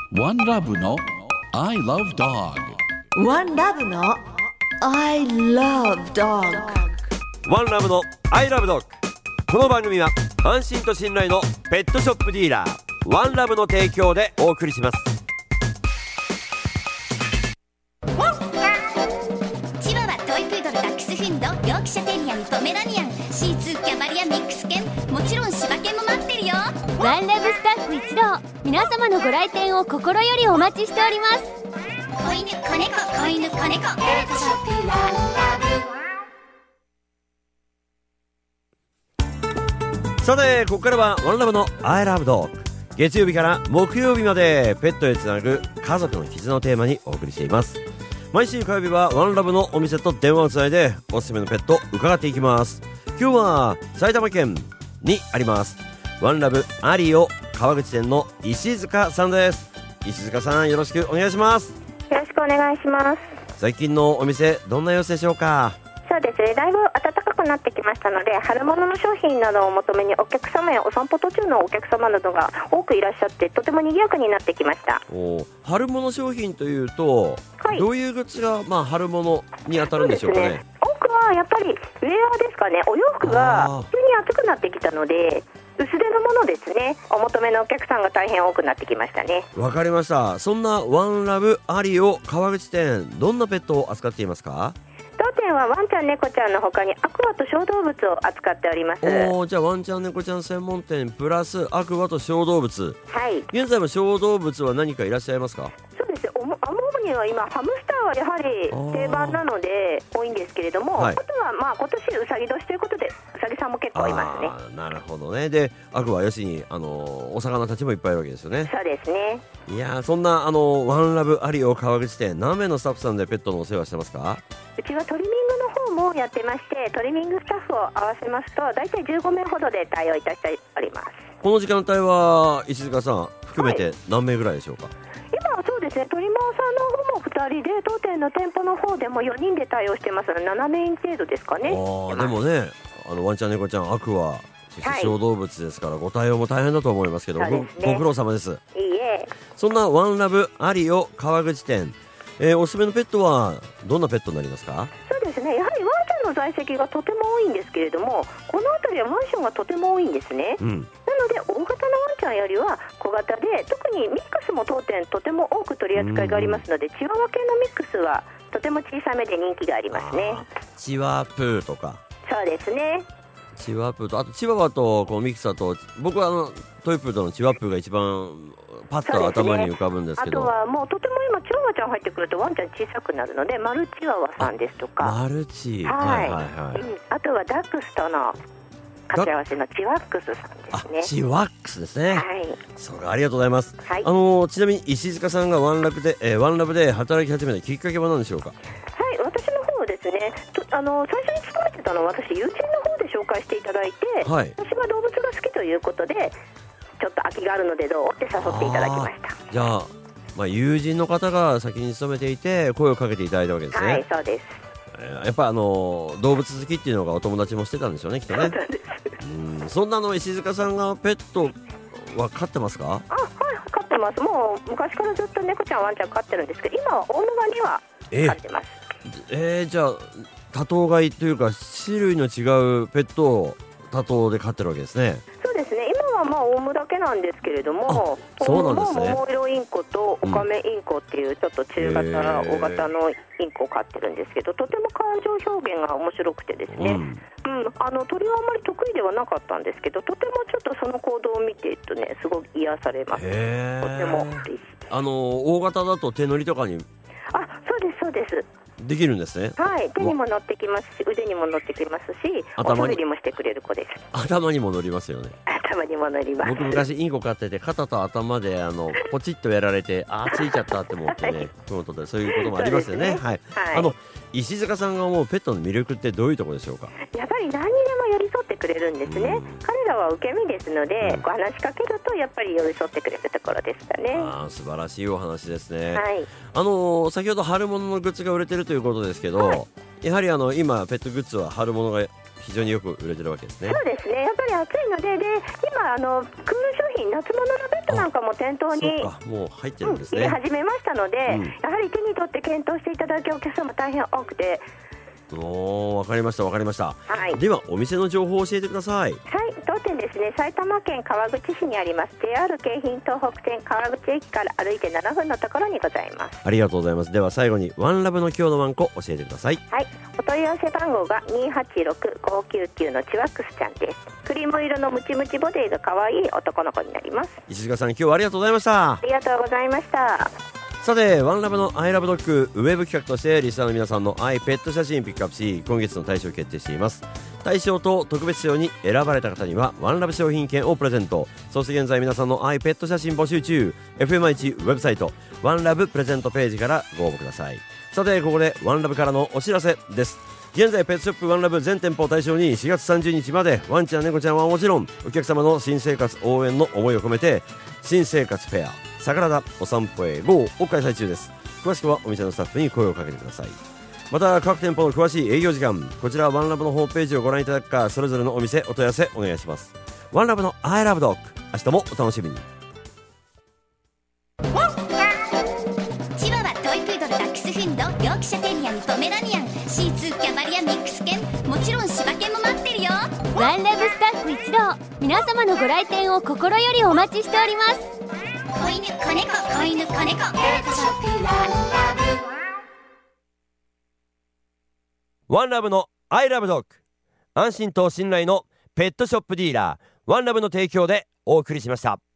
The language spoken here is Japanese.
One Love の I Love Dog。 One Love の I Love Dog。 ワンラブのアイラブドッグ。この番組は安心と信頼のペットショップディーラーワンラブの提供でお送りします。 チワワ、トイプードル、ダックスフンド、ヨークシャテリアン、ポメラニアン、シーツー、キャバリア、ミックス犬、もちろん柴犬も待ってるよ。 ワンラブスタッフ一同、皆様のご来店を心よりお待ちしております。 子犬、子猫、子犬、子猫、ペットショップワンラブ。 さてここからはワンラブのアイラブドッグ。月曜日から木曜日までペットへつなぐ家族の絆をテーマにお送りしています。毎週火曜日はワンラブのお店と電話をつないでおすすめのペット伺っていきます。今日は埼玉県にありますワンラブアリオ川口店の石塚さんです。石塚さん、よろしくお願いします。 よろしくお願いします。 最近のお店どんな様子でしょうか？ そうですね、だいぶ暖かくなってきましたので、春物の商品などを求めにお客様やお散歩途中のお客様などが多くいらっしゃって、とても賑やかになってきました。 春物商品というと、はい、どういうグッズが、春物に当たるんでしょうかね。 多くはやっぱりウェアですかね。お洋服が急に暑くなってきたので薄手のものですね、お求めのお客さんが大変多くなってきましたね。 わかりました。そんなワンラブアリオ川口店、どんなペットを扱っていますか？ 当店はワンちゃん猫ちゃんの他にアクアと小動物を扱っております。 じゃあワンちゃん猫ちゃん専門店プラスアクアと小動物。 はい。 現在も小動物は何かいらっしゃいますか？ そうです。主には今ハムスターはやはり定番なので多いんですけれども、はい、あとは今年うさぎ年ということでうさぎさんも結構いますね。 なるほどね。でアクア要するにお魚たちもいっぱいいるわけですよね。 そうですね。 いやそんなワンラブアリオ川口店、何名のスタッフさんでペットのお世話してますか？ うちはトリミングの方もやってまして、トリミングスタッフを合わせますと大体15名ほどで対応いたしております。 この時間帯は石塚さん含めて何名ぐらいでしょうか？ 今はそうですね、トリマーさんの方も2人で、当店の店舗の方でも4人で対応してますので7名程度ですかね。 でもね、ワンちゃん猫ちゃんアクア、そして小動物ですから、ご対応も大変だと思いますけど、ご苦労様です。 いいえ。 そんなワンラブアリオ川口店、おすすめのペットはどんなペットになりますか？ そうですね、やはりワンちゃんの在籍がとても多いんですけれども、この辺りはマンションがとても多いんですね、なので大型のワンちゃんよりは小型で、特にミックスも当店とても多く取り扱いがありますので、チワワ系のミックスはとても小さめで人気がありますね。 チワプーとか。 そうですね、 チワプーと、あとチワワとこうミキサーと、僕はトイプーとのチワプーが一番パッと頭に浮かぶんですけど、 あとはもうとても今チワワちゃん入ってくるとワンちゃん小さくなるので、マルチワワさんですとか、 マルチ、 あとはダックスとの掛け合わせのチワックスさんですね。 チワックスですね。はい。そうか、ありがとうございます。 はい、 ちなみに石塚さんがワンラブで働き始めたきっかけは何でしょうか？ はい、私の方ですね、最初に勤めてたのは私友人の方で紹介していただいて、はい、私は動物が好きということでちょっと空きがあるのでどうって誘っていただきました。 じゃあ、友人の方が先に勤めていて声をかけていただいたわけですね。 はい、そうです。 やっぱ動物好きっていうのがお友達もしてたんでしょうね、きっとね。そんな石塚さんがペットは飼ってますか？ はい、飼ってます。もう昔からずっと猫ちゃんワンちゃん飼ってるんですけど、今は大沼には飼ってます。 じゃあ多頭飼いというか種類の違うペットを多頭で飼ってるわけですね。 そうですね、今はオウムだけなんですけれども、 そうなんですね。 桃色インコとオカメインコっていうちょっと中型、大型のインコを飼ってるんですけど、とても感情表現が面白くてですね、鳥はあんまり得意ではなかったんですけど、とてもちょっとその行動を見ているとね、すごく癒されます。とても嬉しいです。 大型だと手乗りとかにそうですそうです、 できるんですね。 はい、手にも乗ってきますし、腕にも乗ってきますし、おしゃべりもしてくれる子です。 頭にも乗りますよね。 頭にも乗ります。 僕昔インコ飼ってて、肩と頭でポチッとやられてついちゃったって思ってねそういうこともありますよね。はい、石塚さんが思うペットの魅力ってどういうところでしょうか？ やっぱり何にでも寄り添ってくれるんですね。彼らは受け身ですので、話しかけるとやっぱり寄り添ってくれるところですかね。 素晴らしいお話ですね。 はい、 先ほど春物のグッズが売れてるということですけど、やはり今ペットグッズは春物が非常によく売れてるわけですね。 そうですね、やっぱり暑いので、今クール商品、夏物のベッドなんかも店頭にそうか、もう入ってるんですね。 入れ始めましたので、 うん、 やはり手に取って検討していただくお客様大変多くて。 わかりましたわかりました、 はい、 ではお店の情報を教えてください。 はい、当店ですね、埼玉県川口市にあります JR 京浜東北線川口駅から歩いて7分のところにございます。 ありがとうございます。では最後にワンラブの今日のワンコ教えてください。 はい、お問い合わせ番号が286599のチワックスちゃんです。クリーム色のムチムチボディが可愛い男の子になります。 石塚さん、今日はありがとうございました。 ありがとうございました。 さて、ワンラブのアイラブドッグウェブ企画としてリスナーの皆さんの愛ペット写真ピックアップし、今月の大賞を決定しています。大賞と特別賞に選ばれた方にはワンラブ商品券をプレゼント。そして現在皆さんの愛ペット写真募集中。 FMI1 ウェブサイトワンラブプレゼントページからご応募ください。さて、ここでワンラブからのお知らせです。現在ペットショップワンラブ全店舗を対象に4月30日までワンちゃん猫ちゃんはもちろんお客様の新生活応援の思いを込めて新生活フェアサグラダお散歩へ GO を開催中です。詳しくはお店のスタッフに声をかけてください。また各店舗の詳しい営業時間、こちらはワンラブのホームページをご覧いただくか、それぞれのお店お問い合わせお願いします。ワンラブの I love dog、 明日もお楽しみに。 チワワ、トイプードル、ダックスフンド、ヨークシャテリアにポメラニアン、シーツー、キャバリア、ミックス犬、もちろん柴犬も待ってるよ。 ワンラブスタッフ一同、皆様のご来店を心よりお待ちしております。 子犬、子猫、子犬、子猫、ペットショップワンラブ。 ワンラブの I love dog、 安心と信頼のペットショップディーラーワンラブの提供でお送りしました。